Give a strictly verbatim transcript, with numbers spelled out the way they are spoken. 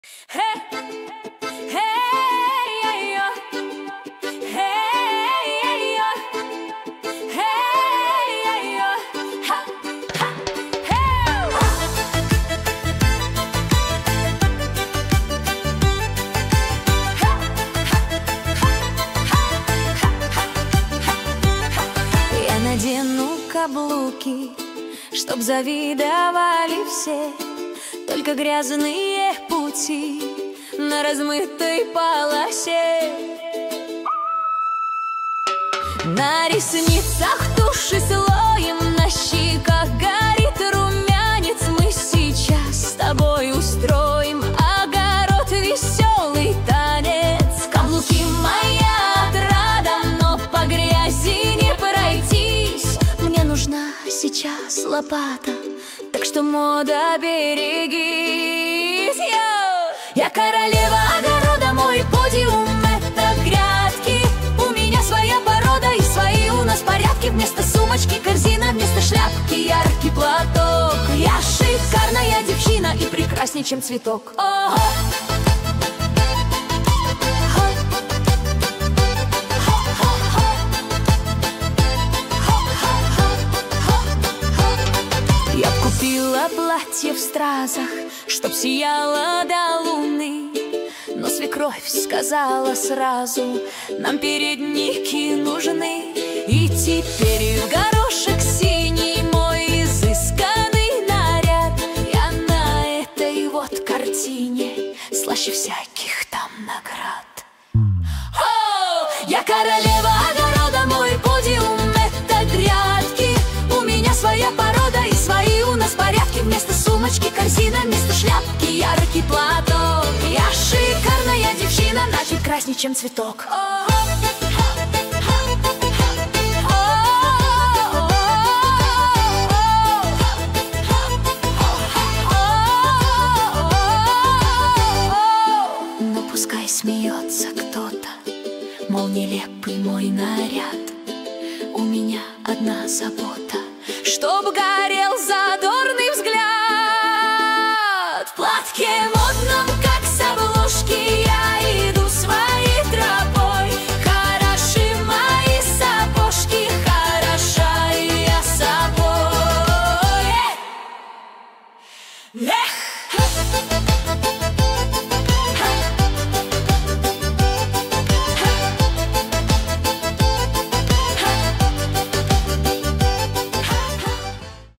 Я надену каблуки, чтоб завидовали все, только грязные пути на размытой полосе. На ресницах туши слоем, на щеках горит румянец. Мы сейчас с тобой устроим огород, веселый танец. Каблуки моя отрада, но по грязи не пройтись. Мне нужна сейчас лопата, так что, мода, берегись. Йо! Я королева огорода, мой подиум — это грядки. У меня своя порода и свои у нас порядки. Вместо сумочки корзина, вместо шляпки яркий платок. Я шикарная девчина и прекрасней, чем цветок. Ого! Я купила платье в стразах, чтоб сияло до луны, но свекровь сказала сразу: нам передники нужны. И теперь в горошек синий мой изысканный наряд. Я на этой вот картине слаще всяких там наград. О! Я королева огорода, мой подиум — это грядки. У меня своя порода и свои у нас порядки. Вместо сумочки корзина, вместо шляпки яркий платок. Я шикарная девчина, начать красней, чем цветок. Но пускай смеется кто-то, мол, нелепый мой наряд. У меня одна забота